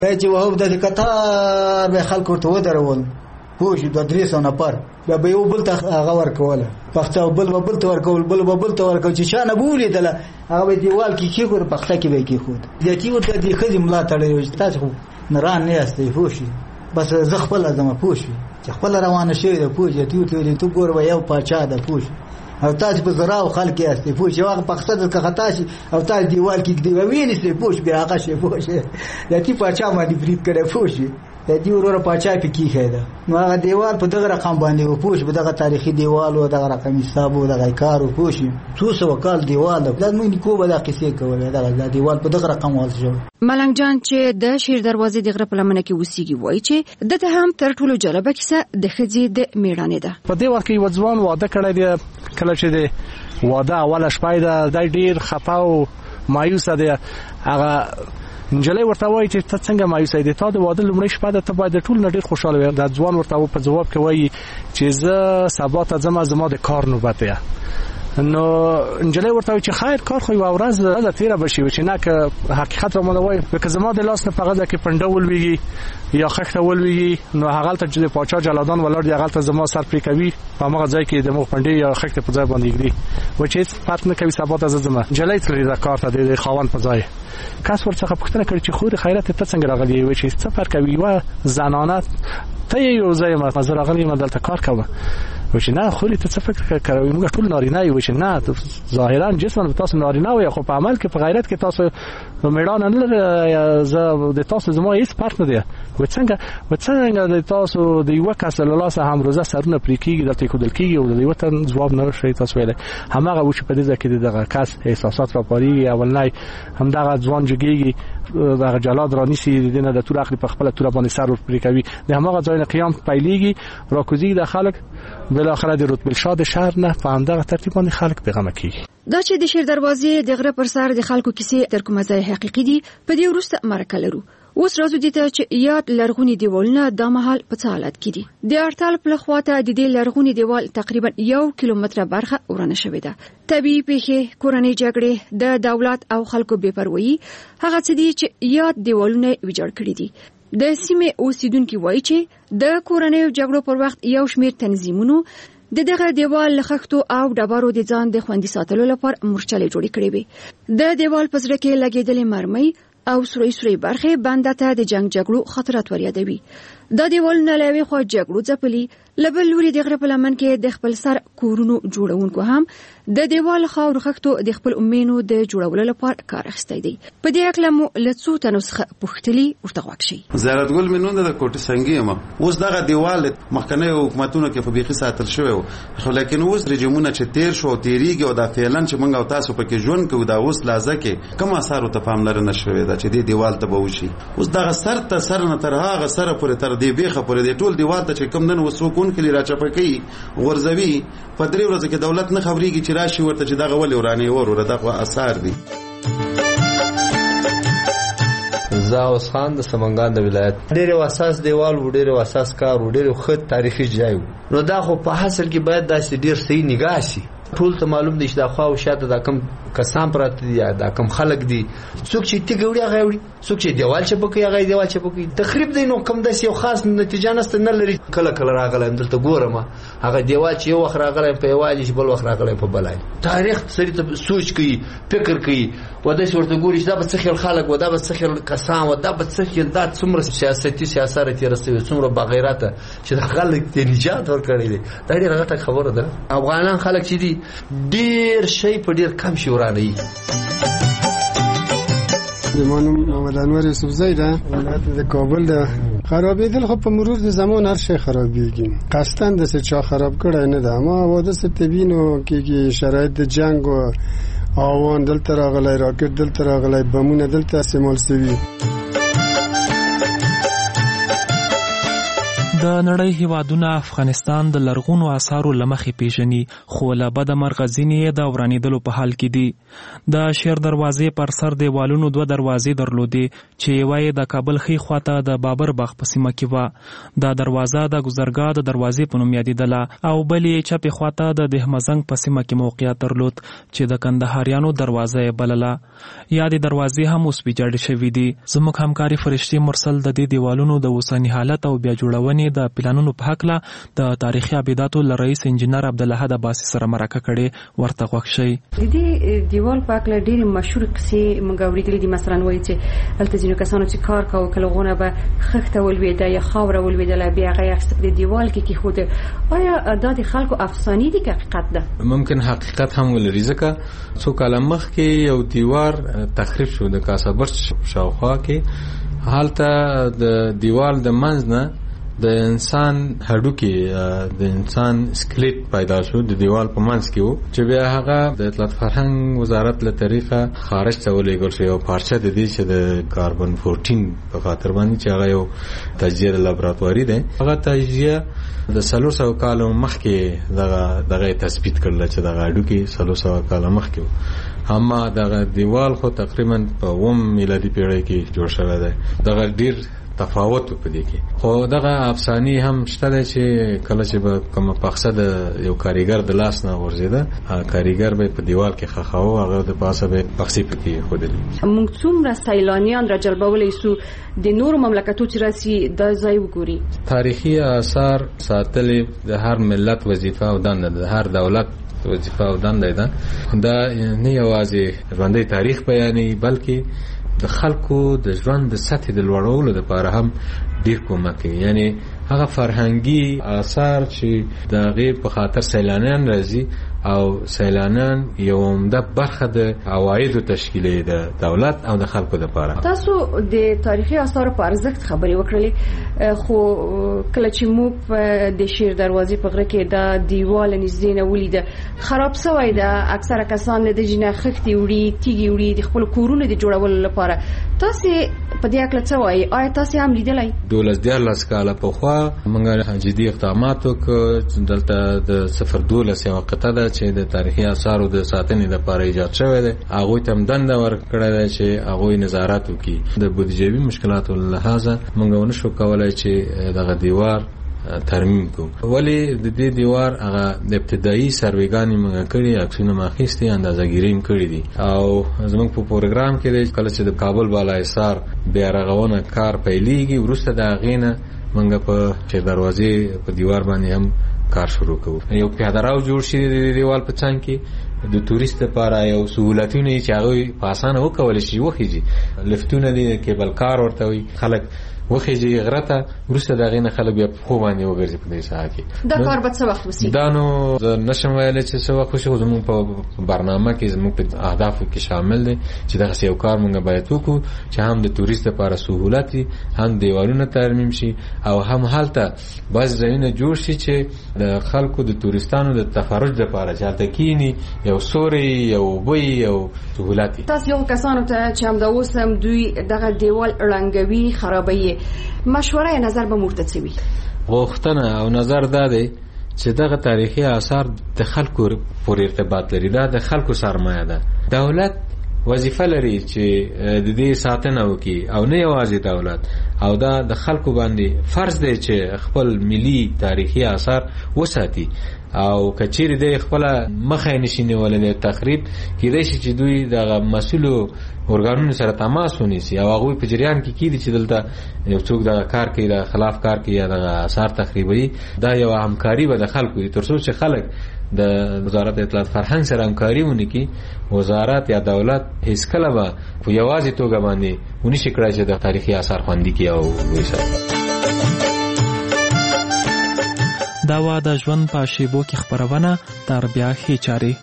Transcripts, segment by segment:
چې وهو د قطار به خلکو ته ودرول پوه شو 300 نفر بیا به یو بل ته هغه ورکوله پخته بل ته ورکول بل ته ورکول چې شانه بولې دله هغه به دیوال کې کېښود پخته کې به کېښود ځکه ورته د ښځې ملا تړلی تاسو خو نران نه یاستئ پوه شئ بس زه خپله ځمه پوه شئ چې خپله روانه شوې ده پوه شئ ورته تو ګوره به یو پاچا ده پوه شئ او تاسو په زراو خلک یاستئ پوه شئ هغه پخته درته خطا شي او تاسو دیوال کې ږدئ ووینئ پوه شئ بیا هغه شی پوه شئ د پاچا باندې برید کړی پوه شئ د دې وروره پاچا پې کېښی ده نو هغه دیوال په دغه رقم باندې و پوه شي په دغه تاریخي دیوال و دغه رقم حساب و دغه کار و پوه شي 200 کال دیوال ده دا زموږ نیکو به دا قیسې کولې دغه دیوال په دغه رقم وال شو. ملنګ جان چې د شیر دروازې د غره په لمنه کې اوسېږي وایي چې دته هم تر ټولو جالبه کیسه د ښځې د میړانې ده. په دې وخت کې یو ځوان واده کړی دی کله چې د واده اوله شپه ده دی ډېر خفه او مایوسه دی. هغه نجلۍ ورته وایي چې ته څنګه مایوسه دي تا د واده لومړۍ شپه ده ته باید ټول نه ډېر خوشحاله وي. دا ځوان ورته په ځواب کې وایي چې زه سبا ته ځم زما د کار نوبت دی. نو نجلۍ ورته وایي چې خیر کار خو یوه ورځ تېره به شي چې نه که حقیقت را ماته وایي که زما د لاس نه په غځه کې پنډه ولویږي یا خښته ولویږي نو هغلته چې د پاچا جلادان ولاړ دي هغلته زما سر پرې کوي په هماغه ځای کې د مو پنډې یا خښتې په ځای باندې ږدي وایي چې هېڅ فرق نه کوي سبا ته زه ځمه. نجلۍ تللې ده کار ته د خاوند په ځای. کس ورڅخه پوښتنه کړې چې خورې خیرت ته څنګه راغلی وایي چې څه فرق کوي یوه زنانه ته یې یو ځای یم زه راغلی یم دلته کار کوم. وایي چې نه خورې ته څه فکر کوئ موږ ټول نارینه یو. وایي چې نه ظاهرا جسماً تاسو نارینه وایي خو په عمل کې په غیرت کې تاسو میړانه نه لرئ. زه د تاسو زما هېڅ فرق نه دی. وایي څنګه د تاسو د یوه کس له لاسه هم روزه سرونه پرې کېږي دلته ایښودل کېږي او د یوه تن ځواب نه شئ تاسو ویلی. هماغه و چې په دې ځای کې د دغه کس احساسات راپارېږي اولنی همدغه ځوان جګېږي دغه جلاد رانیسي د دې نه د تور اخلي په خپله توره باندې سر ورپرې کوي د هماغه ځای نه قیام پیلېږي راکوزېږي د خلک بالاخره د رتبالشاه شهر نه په همدغه ترتیب باندې خلک بېغمه کېږي. دا چې د شیر دروازې د غره پر سر د خلکو کیسې تر کومه ځای حقیقي دي په دې وروسته مرکه لرو. اوس راځو دې ته چې یاد لرغوني دیوالونه دا مهال په څه حالت کې دي. د اړتال په خوا ته د دې لرغوني دیوال تقریبا 1 کیلومتره برخه ورانه شوې ده. طبیعي پیښې کورنۍ جګړې د دولت او خلکو بې پروایي هغه څه دي چې یاد دیوالونه ویجاړ کړي دي. د سیمې اوسیدونکو وایي چې د کورنۍ جګړو پر وخت یو شمېر تنظیمونو دغه دیوال له خښتو او ډبرو د ځان د خوندي ساتلو لپاره مورچلې جوړې کړې وې. د دیوال په زړه کې لګېدلې مرمۍ او سوري برخې بنده ته د جنگ جګړو خطرات وریادوي. دا دیوالونه له یوې خوا جګړو ځپلي له بل لوري د غره په لمن کې د خپل سر کورونو جوړونکو هم د دیوال خاورو خښتو د خپل امینو د جوړولو لپاره کار اخیستی دی. په دې اړه مو له څو تنو څخه پوښتلي ورته غوږ شئ. زیارتګل مې نوم د کوټې سنګي یم. اوس دغه دیوال مخکنی حکومتونو کې په بیخي ساتل شوی و خو لیکن اوس رژیمونه چې تیر شو تیریږي او دا فعلا چې موږ او تاسو پکې ژوند کوو دا اوس لازه کې کوم اثر ته پاملرنه شوې ده چې دې دیوال ته به وشي. اوس دغه سر ته سر نه تر هغه سره پورې تر دې بیخه پورې دې ټول دیوال ته چې کوم نن وسوکون کلی راچپکې غورځوي په 3 ورځې کې دولت نه خبرېږي چې راشي ورته چې دغه ولې ورانې وروره دغه اثار دي. زاوس خان د سمنګان د ولایت ډېر اساس دیوال و ډېر اساس کار و ډېر خط تاریخي ځای نو دا خو په حاصل کې باید داسې ډېر صحیح نگاه شي. ټول ته معلوم دي چې دا خو شاته دا کم کسان پراته دي دا کم خلک دي څوک چې تیګوړي هغه وړي څوک چې دیوال چپکي هغه دیوال چپکي تخریب دی نو کم داسې یو خاص نتیجه نشته نه لري. کله کله راغلم دلته ګورم هغه دیوال چې یو وخت راغلم په یوالي چې بل وخت راغلم په بلای. تاریخ سړی ته سوچ کوي فکر کوي ودا چې ورته ګوري چې دا به څه خیال خلک ودا به څه خیال کسان ودا به څه خیال دا څومره سیاسي سیاست یې رسوي څومره بغیرته چې د خلک ته نجات ورکړي دي. دا ډیره غټه خبره ده. افغانان خلک چې دي ډیر شي په ډیر کم شي ورانه دي. زمانو محمد انور یوسفزی ده ولایت د کابل ده. خرابېدل خو په مرور د زمان هر شی خرابېږي قصداً د څه چا خراب کړی نه ده اما حوادث طبیعي نو کېږي شرایط د جنګ و آوان دلته راغلی راکټ دلته راغلی بمونه دلته استعمال شوي. د نړۍ هیوادونه افغانستان د لرغونو آثارو له مخې پیژني، خو له بده مرغه ځینې د ورانېدلو په حال کې دي. د شیر دروازې پر سر دیوالونو 2 دروازې درلودې چې یوه یې د کابل ښي خواته د بابر باغ په سیمه کې وه. دا دروازه د ګذرګاه د دروازې په نوم یادېدله او بلې یې چپې خواته د دهمزنګ په سیمه کې موقعیت درلود چې د کندهاریانو دروازه یې بلله. یادې دروازې هم اوس ویجاړې شوي دي. زموږ همکاري فرشتي مرسل د دې دیوالونو د اوسني حالت او بیا جوړونې د پلانونو په هکله د تاریخي ابیداتو له رئیس انجینر عبدالله عباسي سره مرکه کړې، ورته غوږ شئ. د دې دیوال په هکله ډېرې مشهور کیسې موږ اورېدلې دي. مثلا وایي چې هلته ځینو کسانو چې کار کاوه کله غونه به خښته ولوېده یا خاوره ولوېدله، بیا هغه یې اخیسته په دې دیوال کې کېښوده. آیا دا د خلکو افسانې دي که حقیقت ده؟ ممکن حقیقت هم ولري، ځکه څو کاله مخکې یو دیوار تخریب شو د کاسابرچ شاوخوا کې. هلته د دیوال د منځ نه د انسان هډوکي د انسان سکلیټ پیدا شو د دیوال په منځ کې وو، چې بیا هغه د اطلاعات فرهنګ وزارت له طریقه خارج ته ولېږل شو. یو پارچه د دې چې د کاربن 14 په خاطر باندې چې هغه یو تجزیه لابراتواري دی، هغه تجزیه د 300 کالو مخکې دغه تثبیت کړل چې دغه هډوکي 300 کاله مخکې وو. اما دغه دیوال خو تقریبا په 9 میلادي پیړۍ کې جوړ شوی دی. دغه ډیر تفاوت په دې کې، خو دغه افسانې هم شته چې کله چې به کوم پخڅه د یو کاریګر د لاس نه ورزیده، کاریګر به په دیوال کې خخاو، هغه د پاسه به پخڅې پکې خودلې. موږ څومره سیلانیان را جلبولی سو د نورو مملکتو چې راسي دا ځای وګوري. تاریخي آثار ساتلې د هر ملت وظیفه او دنده ده، هر دولت وظیفه او دنده ده. دا نه یوازې ژوندی تاریخ بیانوي بلکې د خلکو د ژوند د سطح د لوړولو لپاره هم ډیر کومک کوي. یعنی هغه فرهنګي آثار چې د هغې په خاطر سیلانیان راځي او سیلانیان یو عمده برخه د عوایدو تشکیلې د دولت او د خلکو لپاره. تاسو د تاریخي آثارو په ارزښت خبرې وکړلې، خو کله چې موږ په د شیر دروازې په غره کې دا دیوال نږدې نه ولیده خراب شوی ده، اکثره کسان له دې نه خښتې وړي، تیږې وړي د خپل کورونو د جوړولو لپاره. تاسو په دې اړه څه وایي؟ آیا تاسو هم لیدلی؟ 12 کاله پخوا موږ جدي اقدامات وکړو. دلته د 012 یوه قطعه ده چې د تاریخي آثارو د ساتنې لپاره ایجاد شوی دی. هغوی ته هم دنده ورکړې ده چې هغوی نظارت وکړي. د بودیجوي مشکلاتو له لحاظه موږ ونشو کولی چې دغه دیوار ترمیم کوو. ولې د دې دیوار هغه د ابتدایي سروېګانې موږ کړي، عکسونه مو اخیستي، اندازهګیري هم کړي دي. او زموږ په پروګرام کې دی کله چې د کابل بالا حصار بیا رغونه کار پیلېږي، وروسته د هغې نه موږ په شیر دروازې په دیوار باندې هم کار شروع کوو. یو پیاده راو جوړ شي د دیوال په څنګ کې د تورست لپاره یو سهولتونه چې هغوی په اسانه وکولی شي وخیږي. لفتونه دي، کیبل کار ورته وي، خلک وخیږي غره ته، وروسته د هغې نه خلک بیا په خوب باندې وګرځي په دې ساحه کې. دا کار به څه وخت وشي؟ دا نو زه نشم ویلی چې څه وخت وشي، خو زموږ په برنامه کې زموږ په اهدافو کې شامل دی چې دغسې یو کار موږ باید وکړو چې هم د تورست لپاره سهولت وي، هم دیوالونه ترمیم شي او هم هلته بعضې ځایونه جوړ شي چې د خلکو د تورستانو د تفرج لپاره چې هلته کینی یو سوری، یو اوبه، یو سهولت وي. تاسو یو کسانو ته چې همدا اوس هم دوی دغه دیوال ړنګوي، خرابوي، مشوره یا نظر به موږ ته څه وي؟ غوښتنه او نظر دا دی چې دغه تاریخي آثار د خلکو پورې ارتباط لري. دا د خلکو سرمایه ده. دولت وظیفه لري چې د دې ساتنه وکړي، او نه یوازې دولت، او دا د خلکو باندې فرض دی چې خپل ملي تاریخي آثار وساتي. او کچېرې د خپل مخه نشي نیولای تخریب، کېدای شي چې دوی دغه مسؤلو ارګانونو سره تماس ونیسي او هغوی په جریان کې کېدي چې دلته یو څوک دغه کار کوي، د خلاف کار کوي یا دغه آثار تخریبوي. دا یو همکاري به د خلکو وي، تر څو چې خلک د وزارت اطلاعات فرهنګ سره همکاري ونه کړي، وزارت یا دولت هیڅکله به په یوازې توګه باندې ونشي کړی چې د تاریخي آثار خوندي کړي او وساتي. دا وا د ژوند په شیبو کې خبرونه تر بیا ښې چارې.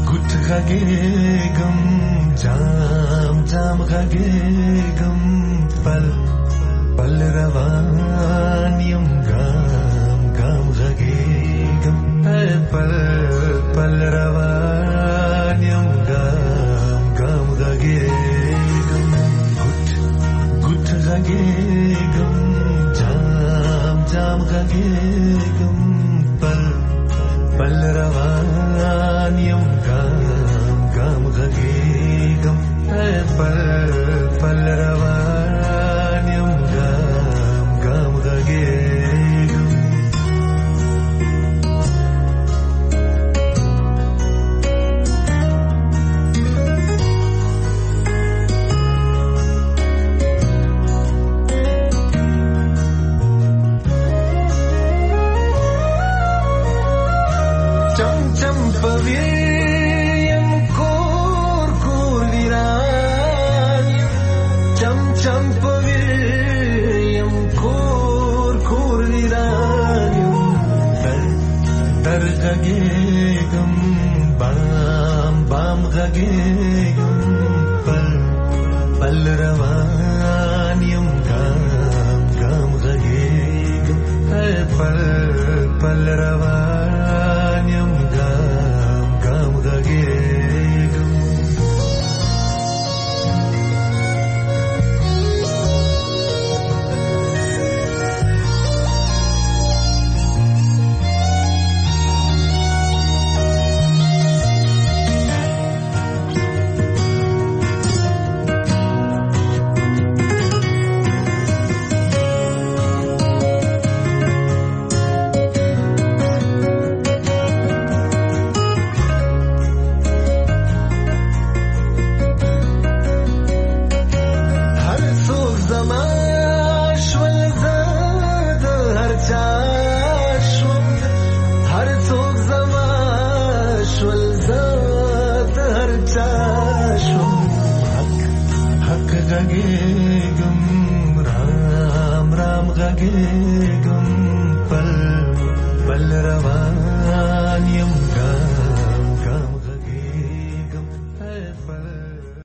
غږېږم جام جام غږېږم पल पल रवानियम गाम गाम गगेगम पल पल रवानियम गाम गाम गगेगम गुट गुट गगेगम जाम जाम गगेगम पल पल रवानियम गाम गाम गगेगम पल पल रवानियम गाम गाम गगेगम चम चम पवेयम कोर कोर विरानियम चम चम पवेयम कोर कोर विरानियम तर गगेगम बाम बाम गगेगम पल पल रवानियम गाम गाम गगेगम पल पल रवानियम गाम गाम गगेगम गगेगम राम राम गगेगम पल पल रवा